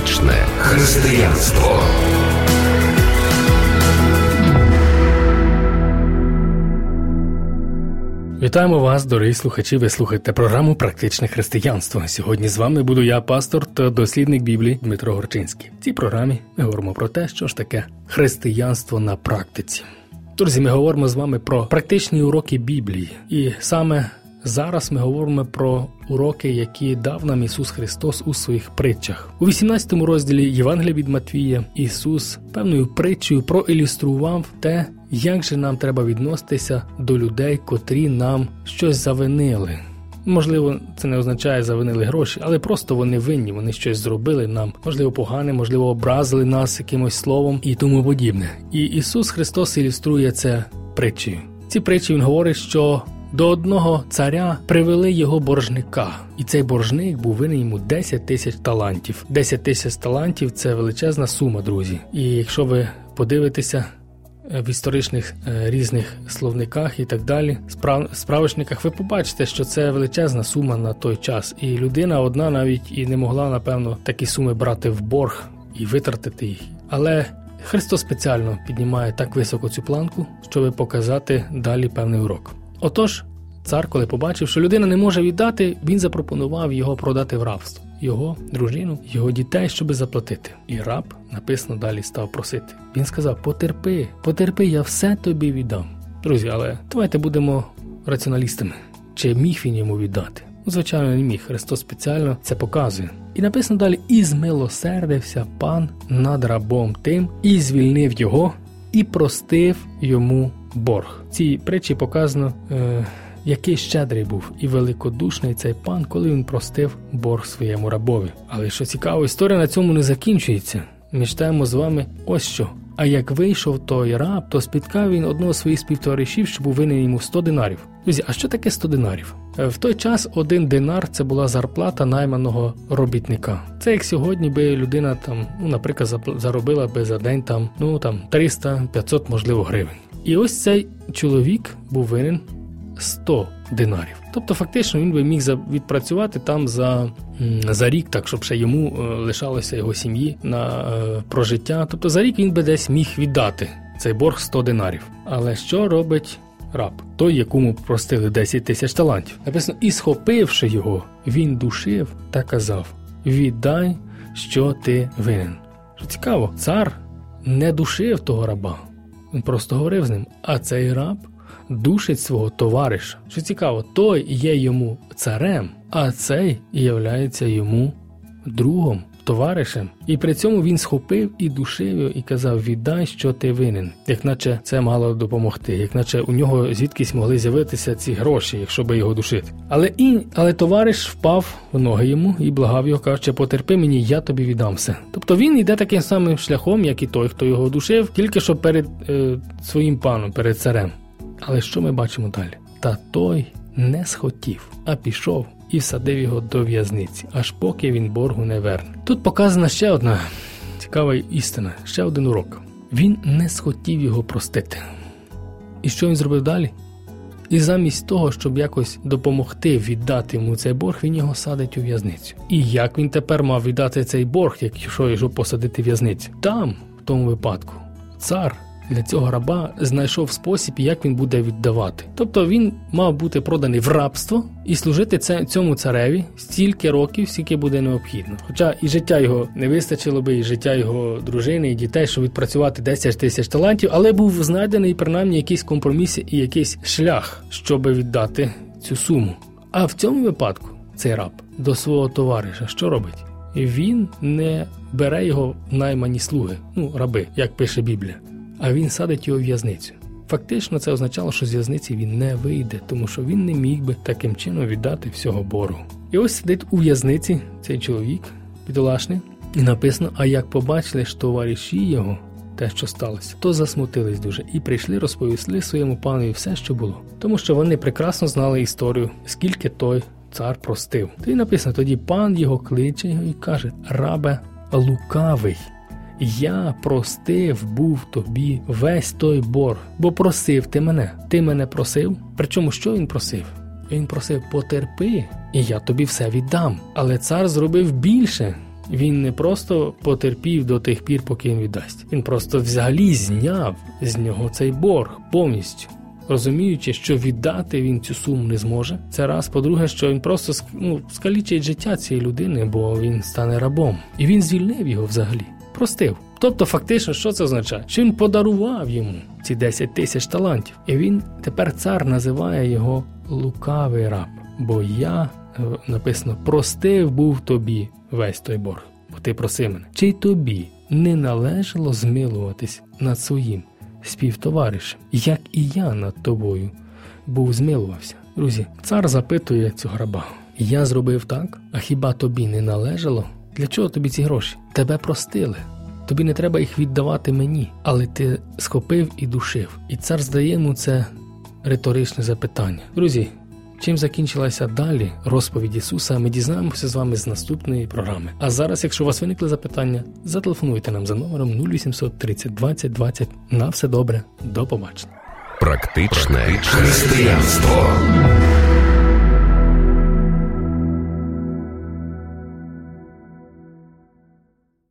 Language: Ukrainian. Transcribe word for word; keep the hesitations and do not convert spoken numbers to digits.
Практичне християнство. Вітаємо вас, дорогі слухачі, ви слухаєте програму «Практичне християнство». Сьогодні з вами буду я, пастор та дослідник Біблії Дмитро Горчинський. В цій програмі ми говоримо про те, що ж таке християнство на практиці. Друзі, ми говоримо з вами про практичні уроки Біблії. І саме зараз ми говоримо про уроки, які дав нам Ісус Христос у своїх притчах. У вісімнадцятому розділі Євангелія від Матвія Ісус певною притчею проілюстрував те, як же нам треба відноситися до людей, котрі нам щось завинили. Можливо, це не означає завинили гроші, але просто вони винні, вони щось зробили нам, можливо, погане, можливо, образили нас якимось словом і тому подібне. І Ісус Христос ілюструє це притчею. Ці притчі Він говорить, що до одного царя привели його боржника, і цей боржник був винен йому десять тисяч талантів. десять тисяч талантів – це величезна сума, друзі. І якщо ви подивитеся в історичних е, різних словниках і так далі, справ, справочниках, ви побачите, що це величезна сума на той час. І людина одна навіть і не могла, напевно, такі суми брати в борг і витратити їх. Але Христос спеціально піднімає так високо цю планку, щоб показати далі певний урок. Отож, цар, коли побачив, що людина не може віддати, він запропонував його продати в рабство. Його дружину, його дітей, щоб заплатити. І раб, написано, далі став просити. Він сказав: потерпи, потерпи, я все тобі віддам. Друзі, але давайте будемо раціоналістами. Чи міг він йому віддати? Ну, звичайно, не міг. Христос спеціально це показує. І написано далі: і змилосердився пан над рабом тим, і звільнив його, і простив йому борг. В цій притчі показано, е- який щедрий був і великодушний цей пан, коли він простив борг своєму рабові. Але що цікаво, історія на цьому не закінчується. Ми читаємо з вами ось що. А як вийшов той раб, то спіткав він одного з своїх співтоваришів, що був винен йому сто динарів. Друзі, а що таке сто динарів? В той час один динар – це була зарплата найманого робітника. Це як сьогодні би людина, там, ну, наприклад, заробила би за день там, ну, там, триста-п'ятсот, можливо, гривень. І ось цей чоловік був винен сто динарів. Тобто, фактично, він би міг відпрацювати там за, за рік, так, щоб ще йому лишалося його сім'ї на е, прожиття. Тобто, за рік він би десь міг віддати цей борг сто динарів. Але що робить раб? Той, якому простили десять тисяч талантів. Написано: і схопивши його, він душив та казав: віддай, що ти винен. Що цікаво, цар не душив того раба. Він просто говорив з ним. А цей раб душить свого товариша. Що цікаво, той є йому царем, а цей являється йому другом, товаришем. І при цьому він схопив і душив його і казав: віддай, що ти винен. Як наче це мало допомогти, як наче у нього звідкись могли з'явитися ці гроші, якщо би його душити. Але, і, але товариш впав в ноги йому і благав його, кажучи: потерпи мені, я тобі віддам все. Тобто він йде таким самим шляхом, як і той, хто його душив, тільки що перед е, своїм паном, перед царем. Але що ми бачимо далі? Та той не схотів, а пішов і всадив його до в'язниці, аж поки він боргу не верне. Тут показана ще одна цікава істина, ще один урок. Він не схотів його простити. І що він зробив далі? І замість того, щоб якось допомогти віддати йому цей борг, він його садить у в'язницю. І як він тепер мав віддати цей борг, якщо його посадити в в'язницю? Там, в тому випадку, цар для цього раба знайшов спосіб, як він буде віддавати. Тобто він мав бути проданий в рабство і служити цьому цареві стільки років, скільки буде необхідно. Хоча і життя його не вистачило би, і життя його дружини, і дітей, щоб відпрацювати десять тисяч талантів, але був знайдений принаймні якийсь компроміс і якийсь шлях, щоб віддати цю суму. А в цьому випадку цей раб до свого товариша що робить? Він не бере його в наймані слуги, ну, раби, як пише Біблія, а він садить його в в'язницю. Фактично це означало, що з в'язниці він не вийде, тому що він не міг би таким чином віддати всього боргу. І ось сидить у в'язниці цей чоловік, бідолашний, і написано: а як побачили ж товариші його те, що сталося, то засмутились дуже і прийшли розповісти своєму панові все, що було. Тому що вони прекрасно знали історію, скільки той цар простив. Тоді написано: тоді пан його кличе його і каже: рабе лукавий, я простив був тобі весь той борг, бо просив ти мене. Ти мене просив? Причому що він просив? Він просив: потерпи, і я тобі все віддам. Але цар зробив більше. Він не просто потерпів до тих пір, поки він віддасть. Він просто взагалі зняв з нього цей борг повністю. Розуміючи, що віддати він цю суму не зможе. Це раз. По-друге, що він просто ну, скалічить життя цієї людини, бо він стане рабом. І він звільнив його взагалі. Простив. Тобто, фактично, що це означає? Що він подарував йому ці десять тисяч талантів. І він, тепер цар називає його лукавий раб. Бо я, написано, простив був тобі весь той борг. Бо ти просив мене. Чи й тобі не належало змилуватись над своїм співтоваришем, як і я над тобою був змилувався? Друзі, цар запитує цього раба. Я зробив так, а хіба тобі не належало? Для чого тобі ці гроші? Тебе простили. Тобі не треба їх віддавати мені, але ти схопив і душив. І цар задає йому це риторичне запитання. Друзі, чим закінчилася далі розповідь Ісуса, ми дізнаємося з вами з наступної програми. А зараз, якщо у вас виникли запитання, зателефонуйте нам за номером нуль вісімсот тридцять двадцять двадцять. На все добре. До побачення. Практичне християнство.